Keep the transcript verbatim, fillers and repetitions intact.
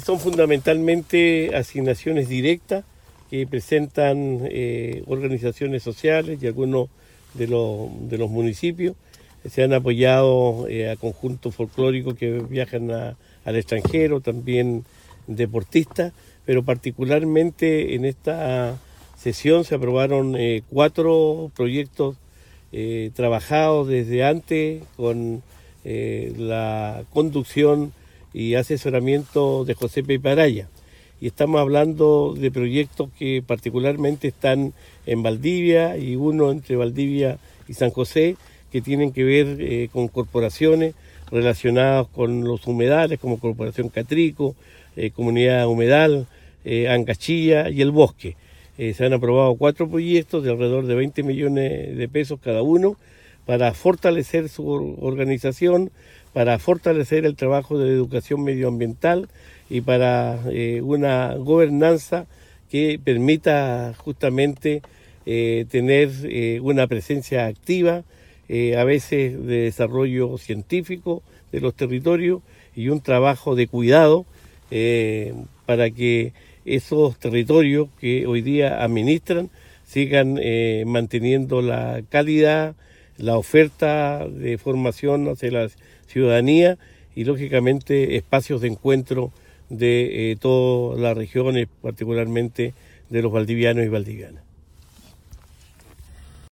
son fundamentalmente asignaciones directas que presentan eh, organizaciones sociales y algunos de los, de los municipios. Se han apoyado eh, a conjuntos folclóricos que viajan a, al extranjero, también deportistas, pero particularmente en esta sesión se aprobaron eh, cuatro proyectos eh, trabajados desde antes con eh, la conducción y asesoramiento de José Pepe Araya. Y estamos hablando de proyectos que particularmente están en Valdivia y uno entre Valdivia y San José, que tienen que ver eh, con corporaciones relacionadas con los humedales, como Corporación Catrico, eh, Comunidad Humedal, eh, Angachilla y El Bosque. Eh, se han aprobado cuatro proyectos de alrededor de veinte millones de pesos cada uno para fortalecer su organización, para fortalecer el trabajo de educación medioambiental y para eh, una gobernanza que permita justamente eh, tener eh, una presencia activa, eh, a veces de desarrollo científico de los territorios y un trabajo de cuidado eh, para que esos territorios que hoy día administran sigan eh, manteniendo la calidad, la oferta de formación hacia la ciudadanía y lógicamente espacios de encuentro de eh, todas las regiones, particularmente de los valdivianos y valdivianas.